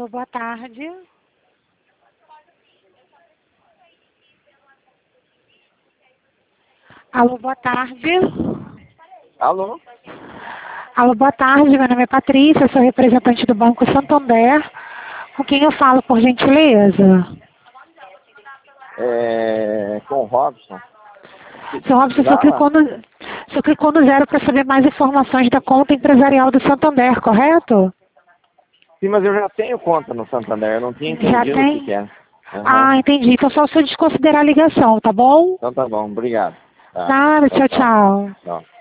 Alô, boa tarde. Alô, boa tarde. Alô? Alô, boa tarde. Meu nome é Patrícia, sou representante do Banco Santander. Com quem eu falo, por gentileza? Com o Robson. Seu Robson, o senhor clicou no zero para saber mais informações da conta empresarial do Santander, correto? Sim, mas eu já tenho conta no Santander, eu não tinha Já entendido o tem? que é. Aham. Ah, entendi. Então só o senhor desconsiderar a ligação, tá bom? Então tá bom, obrigado. Tá. Nada, tchau, Tchau. tchau. Tchau.